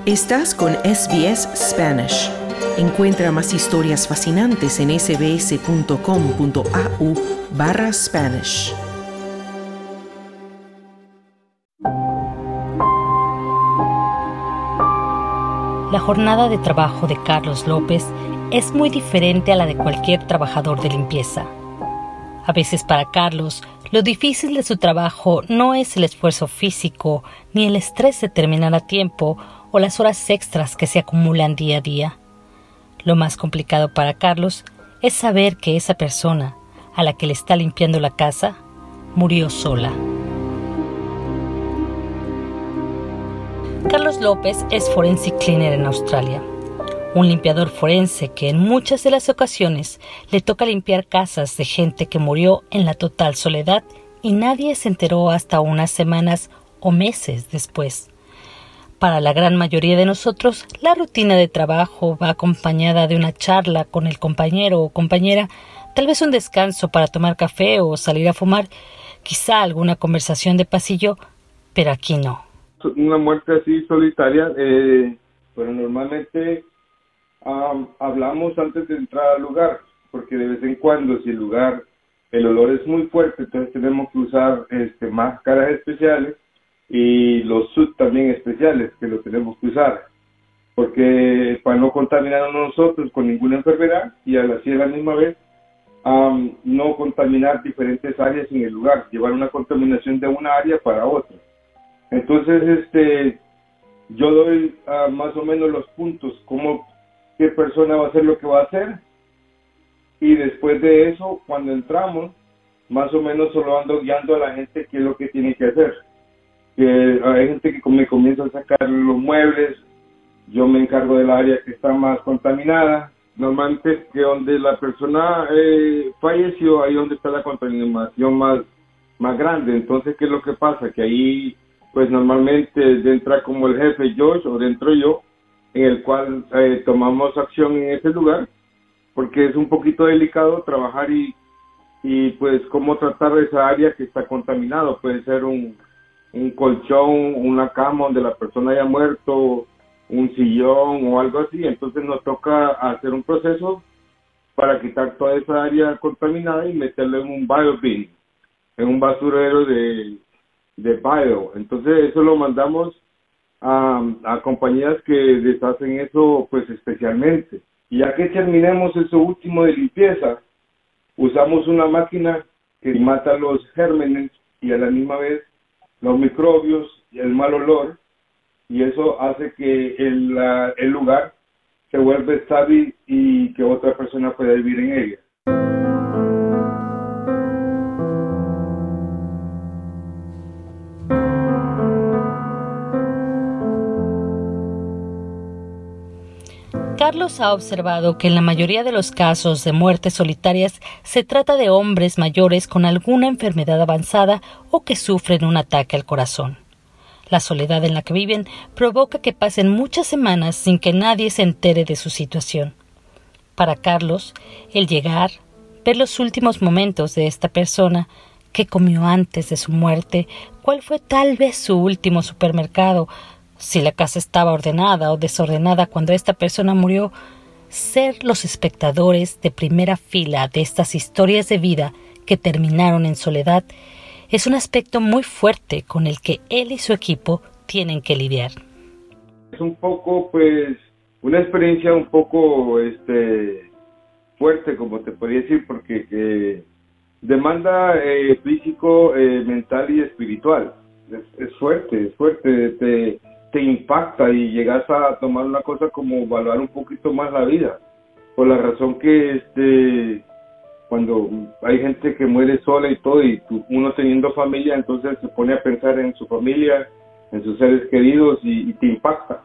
Estás con SBS Spanish. Encuentra más historias fascinantes en sbs.com.au/Spanish. La jornada de trabajo de Carlos López es muy diferente a la de cualquier trabajador de limpieza. A veces para Carlos, lo difícil de su trabajo no es el esfuerzo físico, ni el estrés de terminar a tiempo o las horas extras que se acumulan día a día. Lo más complicado para Carlos es saber que esa persona, a la que le está limpiando la casa, murió sola. Carlos López es forensic cleaner en Australia, un limpiador forense que en muchas de las ocasiones le toca limpiar casas de gente que murió en la total soledad y nadie se enteró hasta unas semanas o meses después. Para la gran mayoría de nosotros, la rutina de trabajo va acompañada de una charla con el compañero o compañera, tal vez un descanso para tomar café o salir a fumar, quizá alguna conversación de pasillo, pero aquí no. Una muerte así solitaria, pero normalmente hablamos antes de entrar al lugar, porque de vez en cuando si el olor es muy fuerte, entonces tenemos que usar máscaras especiales y los suits también especiales que lo tenemos que usar, porque para no contaminarnos nosotros con ninguna enfermedad y así a la misma vez no contaminar diferentes áreas en el lugar, llevar una contaminación de una área para otra. Entonces yo doy más o menos los puntos, qué persona va a hacer lo que va a hacer, y después de eso, cuando entramos, más o menos solo ando guiando a la gente qué es lo que tiene que hacer. Que hay gente que me comienza a sacar los muebles, yo me encargo del área que está más contaminada. Normalmente que donde la persona falleció, ahí donde está la contaminación más grande. Entonces, ¿qué es lo que pasa? Que ahí, pues normalmente entra como el jefe Josh o dentro yo, en el cual tomamos acción en ese lugar, porque es un poquito delicado trabajar y pues cómo tratar esa área que está contaminado. Puede ser un colchón, una cama donde la persona haya muerto, un sillón o algo así. Entonces nos toca hacer un proceso para quitar toda esa área contaminada y meterla en un biobin, en un basurero de bio. Entonces eso lo mandamos a compañías que deshacen eso pues especialmente. Y ya que terminemos eso último de limpieza, usamos una máquina que mata los gérmenes y a la misma vez los microbios y el mal olor, y eso hace que el lugar se vuelva estable y que otra persona pueda vivir en ella. Carlos ha observado que en la mayoría de los casos de muertes solitarias se trata de hombres mayores con alguna enfermedad avanzada o que sufren un ataque al corazón. La soledad en la que viven provoca que pasen muchas semanas sin que nadie se entere de su situación. Para Carlos, el llegar, ver los últimos momentos de esta persona, qué comió antes de su muerte, cuál fue tal vez su último supermercado, si la casa estaba ordenada o desordenada cuando esta persona murió, ser los espectadores de primera fila de estas historias de vida que terminaron en soledad es un aspecto muy fuerte con el que él y su equipo tienen que lidiar. Es un poco, pues, una experiencia un poco fuerte, como te podría decir, porque demanda físico, mental y espiritual. Es fuerte, te impacta y llegas a tomar una cosa como valorar un poquito más la vida, por la razón que cuando hay gente que muere sola y todo, y uno teniendo familia, entonces se pone a pensar en su familia, en sus seres queridos y te impacta.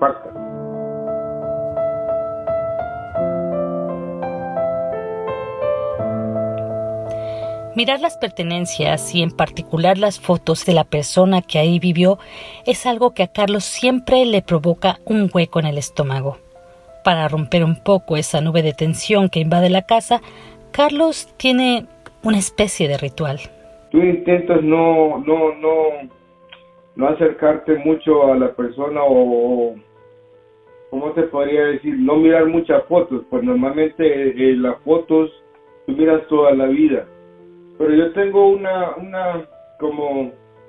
Mirar las pertenencias y en particular las fotos de la persona que ahí vivió es algo que a Carlos siempre le provoca un hueco en el estómago. Para romper un poco esa nube de tensión que invade la casa, Carlos tiene una especie de ritual. Tú intentas no acercarte mucho a la persona o ¿cómo te podría decir? No mirar muchas fotos, pues normalmente las fotos tú miras toda la vida. Pero yo tengo como,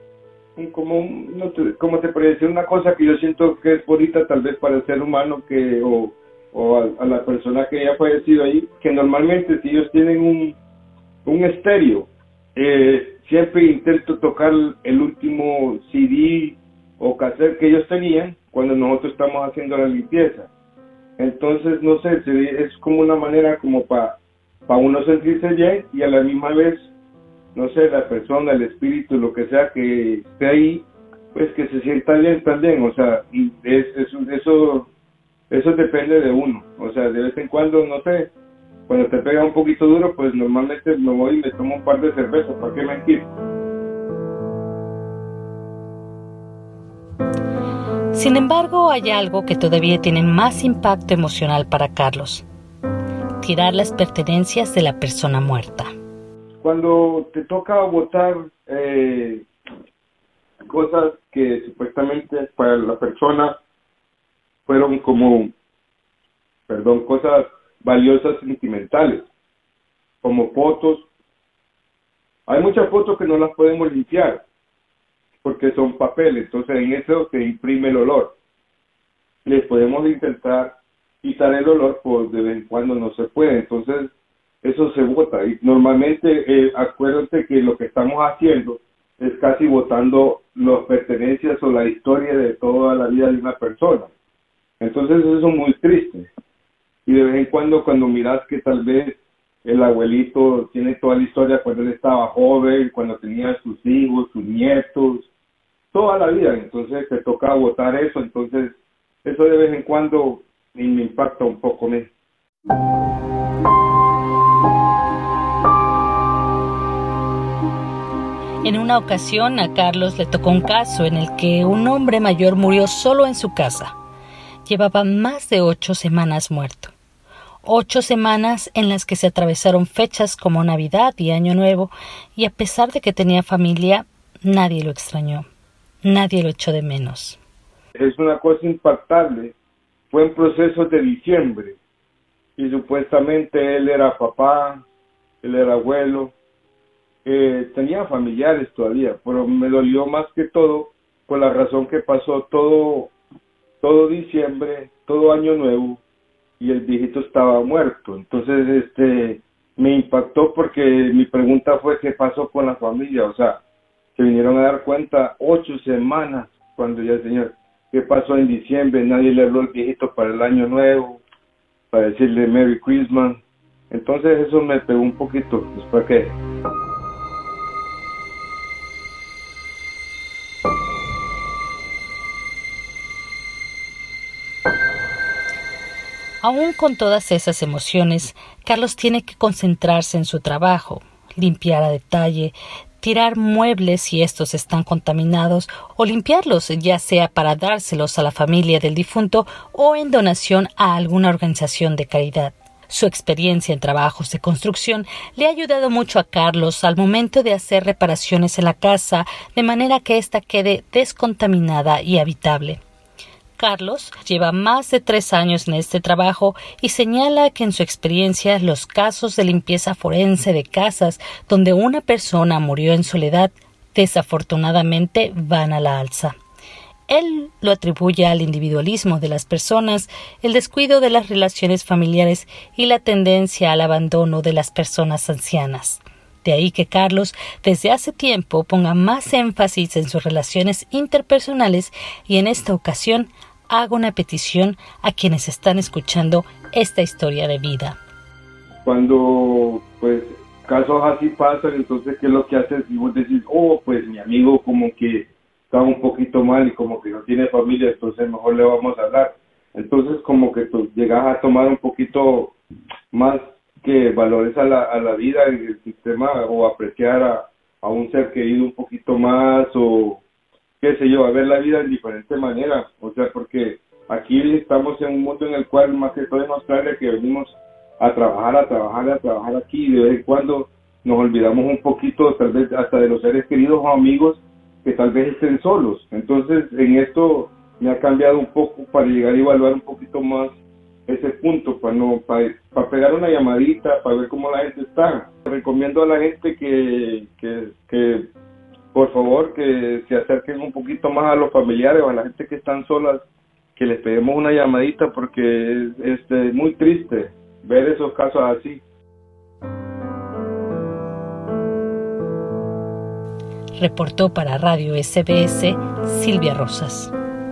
como te podría decir, una cosa que yo siento que es bonita tal vez para el ser humano o a la persona que haya fallecido ahí, que normalmente si ellos tienen un estéreo, siempre intento tocar el último CD o cassette que ellos tenían cuando nosotros estamos haciendo la limpieza. Entonces, no sé, es como una manera como para uno sentirse bien y a la misma vez, no sé, la persona, el espíritu, lo que sea que esté ahí, pues que se sienta bien también. O sea, eso depende de uno. O sea, de vez en cuando, no sé, cuando te pega un poquito duro, pues normalmente me voy y me tomo un par de cervezas, ¿para qué mentir? Sin embargo, hay algo que todavía tiene más impacto emocional para Carlos: tirar las pertenencias de la persona muerta. Cuando te toca botar cosas que supuestamente para la persona fueron cosas valiosas sentimentales, como fotos. Hay muchas fotos que no las podemos limpiar porque son papel, entonces en eso se imprime el olor. Les podemos intentar quitar el olor, pues de vez en cuando no se puede, entonces eso se bota. Y normalmente, acuérdate que lo que estamos haciendo es casi botando las pertenencias o la historia de toda la vida de una persona. Entonces eso es muy triste. Y de vez en cuando miras que tal vez el abuelito tiene toda la historia cuando él estaba joven, cuando tenía sus hijos, sus nietos, toda la vida, entonces te toca botar eso, entonces eso de vez en cuando me impacta un poco. En una ocasión a Carlos le tocó un caso en el que un hombre mayor murió solo en su casa. Llevaba más de 8 semanas muerto. 8 semanas en las que se atravesaron fechas como Navidad y Año Nuevo, y a pesar de que tenía familia, nadie lo extrañó. Nadie lo echó de menos. Es una cosa impactable. Fue en procesos de diciembre y supuestamente él era papá, él era abuelo, tenía familiares todavía, pero me dolió más que todo por la razón que pasó todo diciembre, todo Año Nuevo, y el viejito estaba muerto. Entonces me impactó porque mi pregunta fue ¿qué pasó con la familia? O sea, se vinieron a dar cuenta 8 semanas cuando ya el señor, ¿qué pasó en diciembre? Nadie le habló al viejito para el Año Nuevo, para decirle Merry Christmas. Entonces eso me pegó un poquito. Después que aún con todas esas emociones, Carlos tiene que concentrarse en su trabajo, limpiar a detalle, tirar muebles si estos están contaminados o limpiarlos, ya sea para dárselos a la familia del difunto o en donación a alguna organización de caridad. Su experiencia en trabajos de construcción le ha ayudado mucho a Carlos al momento de hacer reparaciones en la casa, de manera que ésta quede descontaminada y habitable. Carlos lleva más de 3 años en este trabajo y señala que en su experiencia los casos de limpieza forense de casas donde una persona murió en soledad desafortunadamente van a la alza. Él lo atribuye al individualismo de las personas, el descuido de las relaciones familiares y la tendencia al abandono de las personas ancianas. De ahí que Carlos desde hace tiempo ponga más énfasis en sus relaciones interpersonales y en esta ocasión haga una petición a quienes están escuchando esta historia de vida. Cuando pues casos así pasan, entonces ¿qué es lo que haces? Y vos decís, pues mi amigo como que está un poquito mal y como que no tiene familia, entonces mejor le vamos a hablar. Entonces como que tú llegas a tomar un poquito más que valores a la vida en el sistema, o apreciar a un ser querido un poquito más, o qué sé yo, a ver la vida en diferentes maneras. O sea, porque aquí estamos en un mundo en el cual más que todo en Australia que venimos a trabajar aquí, y de vez en cuando nos olvidamos un poquito tal vez hasta de los seres queridos o amigos que tal vez estén solos. Entonces en esto me ha cambiado un poco para llegar a evaluar un poquito más ese punto, para pegar una llamadita, para ver cómo la gente está. Recomiendo a la gente que por favor, que se acerquen un poquito más a los familiares o a la gente que están solas, que les peguemos una llamadita, porque es muy triste ver esos casos así. Reportó para Radio SBS Silvia Rosas.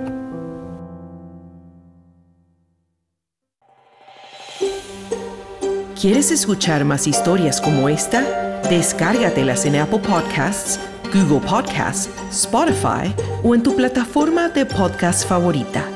¿Quieres escuchar más historias como esta? Descárgatelas en Apple Podcasts, Google Podcasts, Spotify o en tu plataforma de podcast favorita.